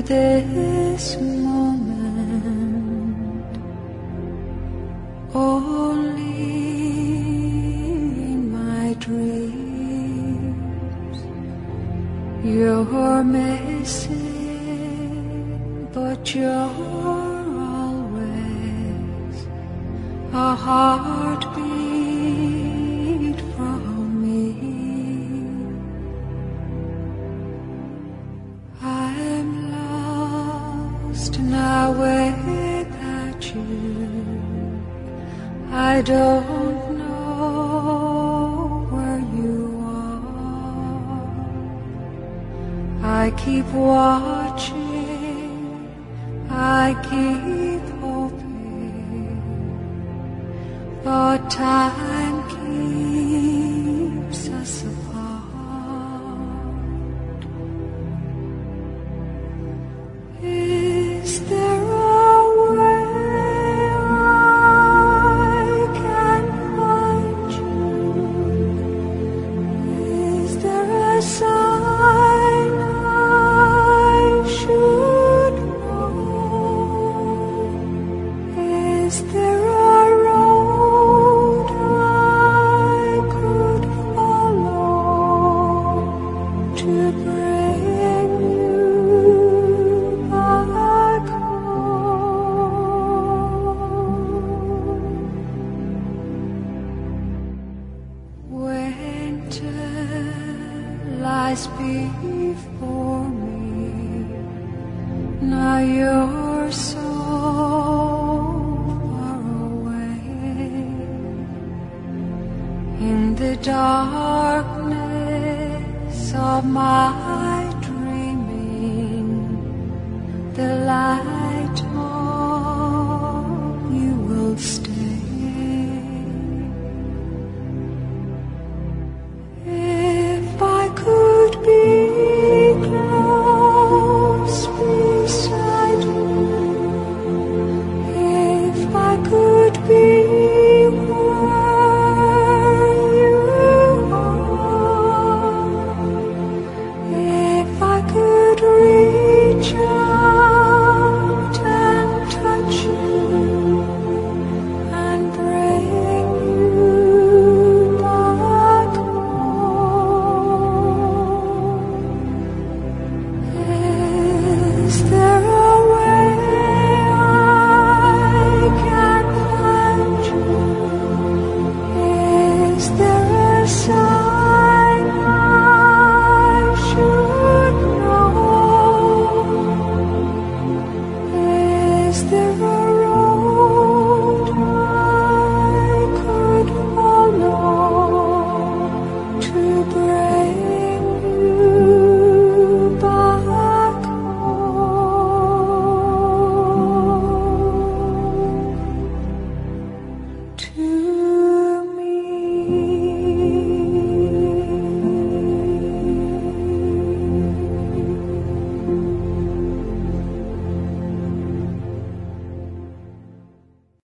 this moment, only in my dreams. You're missing, but you're always a heartbeat from me. I'm lost now without you. I don't know where you are. I keep watching, I keep hoping, but time keeps us apart. Is there a way I can find you? Is there a sign I should know? Is there a road I could follow to bring you back home? Winter lies before me. Now you're so far away. In the darkness of my dreaming, the light of you will stay.